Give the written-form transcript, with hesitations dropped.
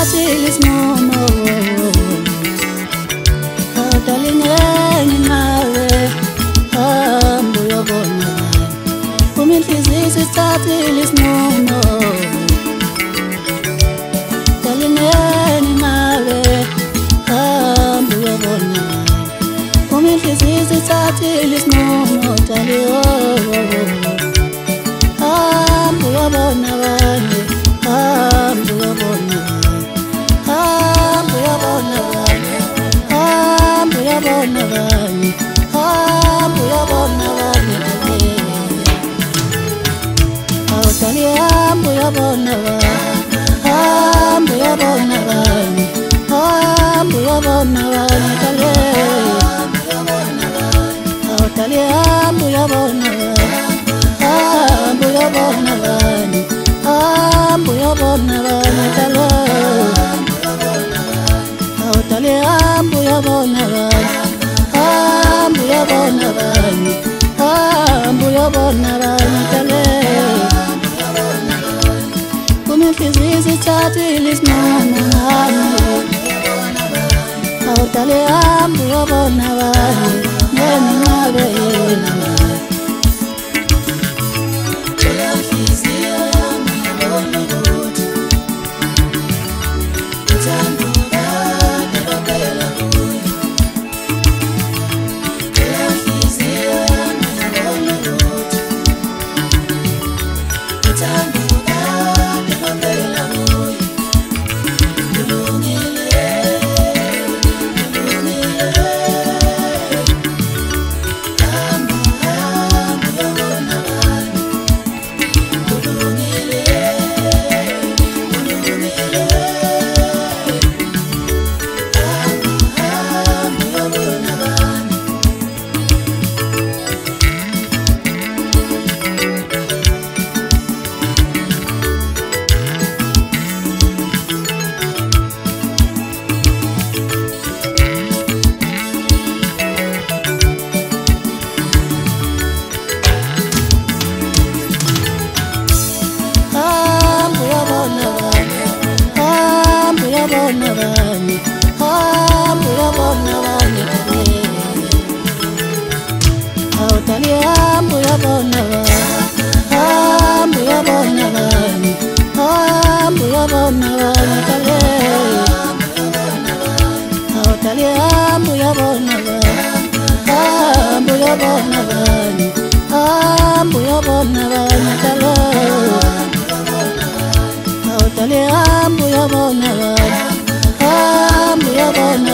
sithathile isinqumo darling nawe hamba uyobona uma inhliziyo sithathile isinqumo darling nawe hamba uyobona uma inhliziyo sithathile isinqumo darling hamba uyobona abanye hamba uyobona hamba uyobona abanye hamba uyobona abanye hamba uyobona abanye awuthali hamba uyobona abanye hamba uyobona abanye hamba uyobona abanye awuthali hamba uyobona abanye hamba uyobona abanye hamba uyobona abanye awuthali hamba uyobona abanye hamba uyobona abanye hamba uyobona abanye uma inhliziyo sithathile isinqumo awuthali hamba uyobona abanye ngenqabe yena awuthali hamba uyobona abanye hamba uyobona abanye hamba uyobona abanye awuthali hamba uyobona abanye hamba uyobona abanye hamba uyobona abanye awuthali hamba uyobona abanye hamba uyobona